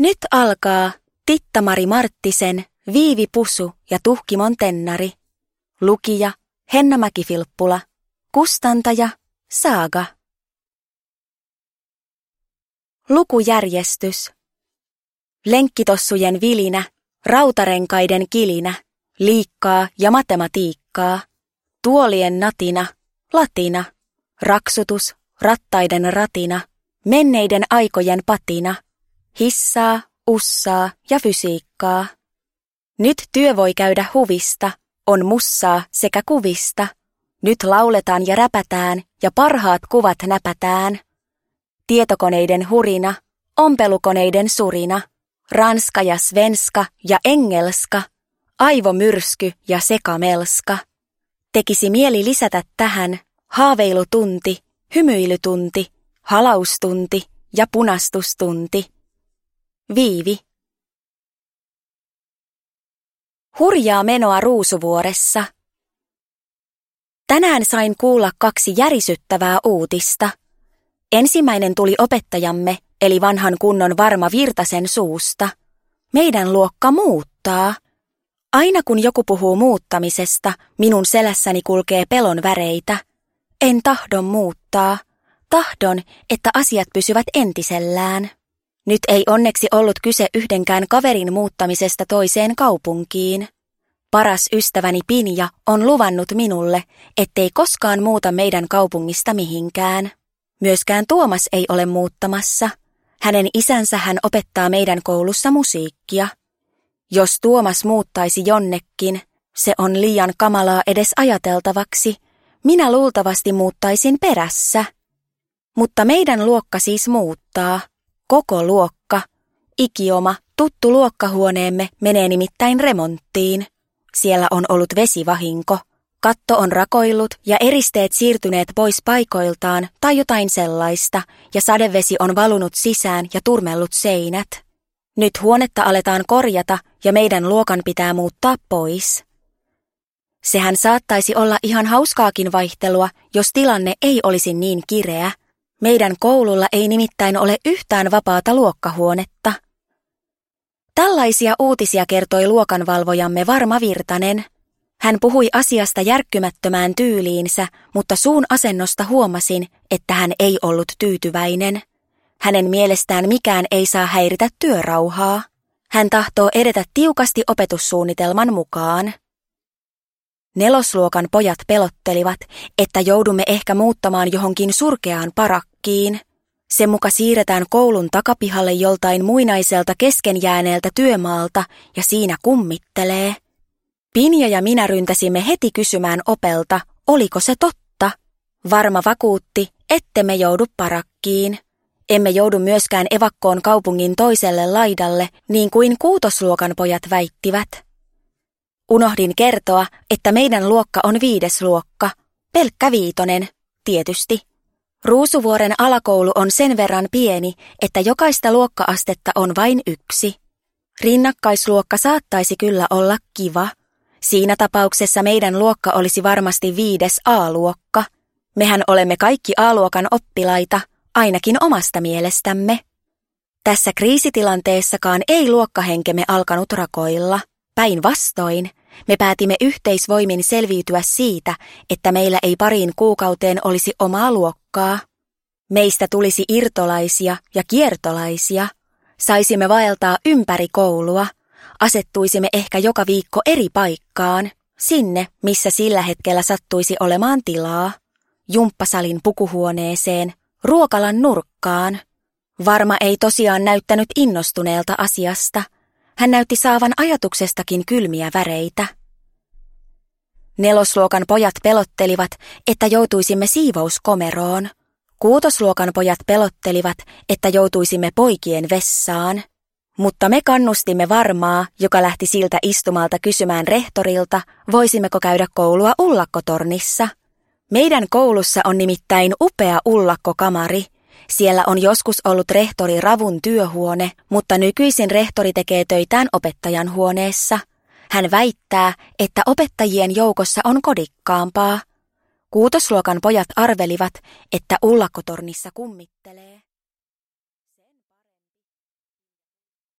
Nyt alkaa Titta-Mari Marttisen Viivi Pusu ja Tuhkimon Tennari. Lukija Henna Mäki-Filppula. Kustantaja Saaga. Lukujärjestys. Lenkkitossujen vilinä, rautarenkaiden kilinä, liikkaa ja matematiikkaa, tuolien natina, latina, raksutus, rattaiden ratina, menneiden aikojen patina, hissaa, ussaa ja fysiikkaa. Nyt työ voi käydä huvista, on mussaa sekä kuvista. Nyt lauletaan ja räpätään ja parhaat kuvat näpätään. Tietokoneiden hurina, ompelukoneiden surina, ranska ja svenska ja engelska, aivomyrsky ja sekamelska. Tekisi mieli lisätä tähän haaveilutunti, hymyilytunti, halaustunti ja punastustunti. Viivi. Hurjaa menoa Ruusuvuoressa. Tänään sain kuulla 2 järisyttävää uutista. Ensimmäinen tuli opettajamme, eli vanhan kunnon Varma Virtasen suusta. Meidän luokka muuttaa. Aina kun joku puhuu muuttamisesta, minun selässäni kulkee pelon väreitä. En tahdon muuttaa. Tahdon, että asiat pysyvät entisellään. Nyt ei onneksi ollut kyse yhdenkään kaverin muuttamisesta toiseen kaupunkiin. Paras ystäväni Pinja on luvannut minulle, ettei koskaan muuta meidän kaupungista mihinkään. Myöskään Tuomas ei ole muuttamassa. Hänen isänsä hän opettaa meidän koulussa musiikkia. Jos Tuomas muuttaisi jonnekin, se on liian kamalaa edes ajateltavaksi. Minä luultavasti muuttaisin perässä. Mutta meidän luokka siis muuttaa. Koko luokka. Ikioma, tuttu luokkahuoneemme menee nimittäin remonttiin. Siellä on ollut vesivahinko. Katto on rakoillut ja eristeet siirtyneet pois paikoiltaan tai jotain sellaista, ja sadevesi on valunut sisään ja turmellut seinät. Nyt huonetta aletaan korjata ja meidän luokan pitää muuttaa pois. Sehän saattaisi olla ihan hauskaakin vaihtelua, jos tilanne ei olisi niin kireä. Meidän koululla ei nimittäin ole yhtään vapaata luokkahuonetta. Tällaisia uutisia kertoi luokanvalvojamme Varma Virtanen. Hän puhui asiasta järkkymättömään tyyliinsä, mutta suun asennosta huomasin, että hän ei ollut tyytyväinen. Hänen mielestään mikään ei saa häiritä työrauhaa. Hän tahtoo edetä tiukasti opetussuunnitelman mukaan. 4. luokan pojat pelottelivat, että joudumme ehkä muuttamaan johonkin surkeaan parakkiin. Se muka siirretään koulun takapihalle joltain muinaiselta keskenjääneeltä työmaalta ja siinä kummittelee. Pinja ja minä ryntäsimme heti kysymään opelta, oliko se totta. Varma vakuutti, ettemme joudu parakkiin. Emme joudu myöskään evakkoon kaupungin toiselle laidalle, niin kuin 6. luokan pojat väittivät. Unohdin kertoa, että meidän luokka on 5. luokka, pelkkä 5, tietysti. Ruusuvuoren alakoulu on sen verran pieni, että jokaista luokka-astetta on vain 1. Rinnakkaisluokka saattaisi kyllä olla kiva. Siinä tapauksessa meidän luokka olisi varmasti 5. A-luokka. Mehän olemme kaikki A-luokan oppilaita, ainakin omasta mielestämme. Tässä kriisitilanteessakaan ei luokkahenkemme alkanut rakoilla. Päinvastoin, me päätimme yhteisvoimin selviytyä siitä, että meillä ei pariin kuukauteen olisi omaa luokkaa. Meistä tulisi irtolaisia ja kiertolaisia. Saisimme vaeltaa ympäri koulua. Asettuisimme ehkä joka viikko eri paikkaan, sinne, missä sillä hetkellä sattuisi olemaan tilaa. Jumppasalin pukuhuoneeseen, ruokalan nurkkaan. Varma ei tosiaan näyttänyt innostuneelta asiasta. Hän näytti saavan ajatuksestakin kylmiä väreitä. 4. luokan pojat pelottelivat, että joutuisimme siivouskomeroon. 6. luokan pojat pelottelivat, että joutuisimme poikien vessaan. Mutta me kannustimme Varmaa, joka lähti siltä istumalta kysymään rehtorilta, voisimmeko käydä koulua Ullakkotornissa. Meidän koulussa on nimittäin upea ullakkokamari. Siellä on joskus ollut rehtori Ravun työhuone, mutta nykyisin rehtori tekee töitään opettajan huoneessa. Hän väittää, että opettajien joukossa on kodikkaampaa. 6. luokan pojat arvelivat, että Ullakkotornissa kummittelee.